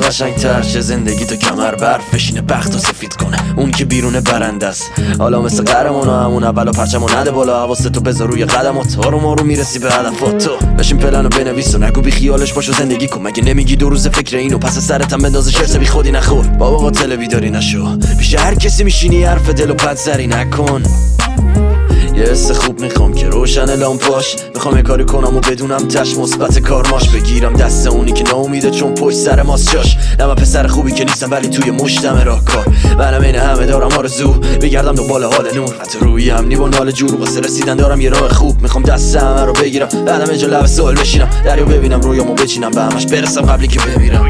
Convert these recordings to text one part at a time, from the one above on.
قشنگتر چه زندگی تو کمر برف بشینه بخت و سفید کنه اون که بیرونه برنده است. حالا مثل قهرمونا همون اولو پرچمو نده بالا، حواستو بذار روی قدمات، آروم آروم میرسی به هدفات. تو بشین پلنو بنویس و نگو بی خیالش باشو زندگی کن. مگه نمیگی 2 روز فکر اینو پس سرتم بنداز شرط بی خودی نخور. بابا قاتل بیداری نشو، پیش هر کسی میشینی حرف دلو پد سری نکن. یه حس خوب میخوام که روشن لامپاش، میخوام یه کاری کنم و بدونم تش مثبت کارماش، بگیرم دست اونی که ناامیده چون پشت سر ماست جاش. نه من پسر خوبی که نیستم ولی توی مشتم راهکار، منم این همه دارم آرزو میگردم دنبال حال نور. حتی روی هم نیبون حال جور واسه رسیدن دارم یه راه خوب، میخوام دست همه رو بگیرم بعدم اینجا لب سوال بشینم، دریا ببینم رویامو بچینم به همش برسم قبلی که بمیرم.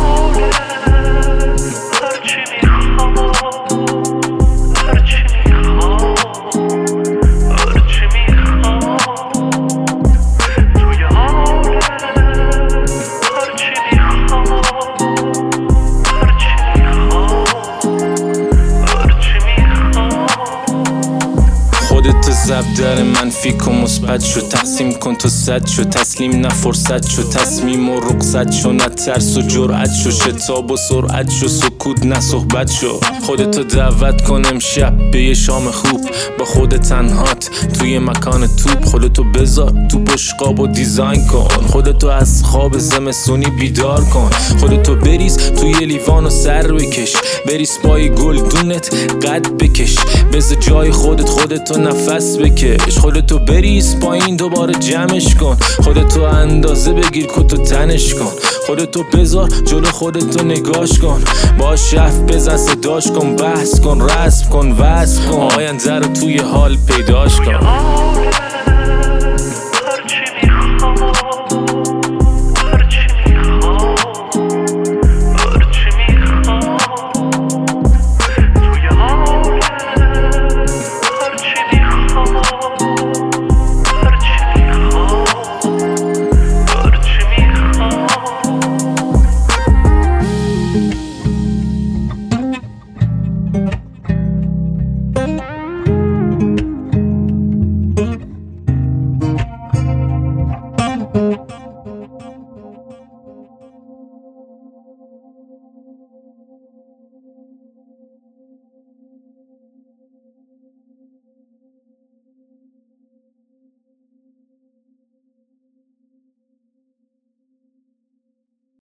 خودت زب در منفی کن مثبت شو، تقسیم کن تو صد شو، تسلیم نه فرصت شو، تصمیم و رخصت شو، نه ترس و جرأت شو، شتاب و سرعت شو، سکوت نه صحبت شو. خودتو دعوت کن امشب به یه شام خوب با خود تنهات توی مکان توپ. خودتو بذار تو بشقاب و دیزاین کن، خودتو از خواب زمستونی بیدار کن، خودتو بریز توی لیوان و سر بکش، بریز پای گلدونت قد بکش، بذار جای خودتو نفس بکش، خودتو بریز پایین دوباره جمعش کن، خودتو اندازه بگیر کتو تنش کن، خودتو بذار جلو خودتو نگاش کن، باش حرف بزن صداش کن، بحث کن رسم کن وصف کن، آینده رو توی حال پیداش کن.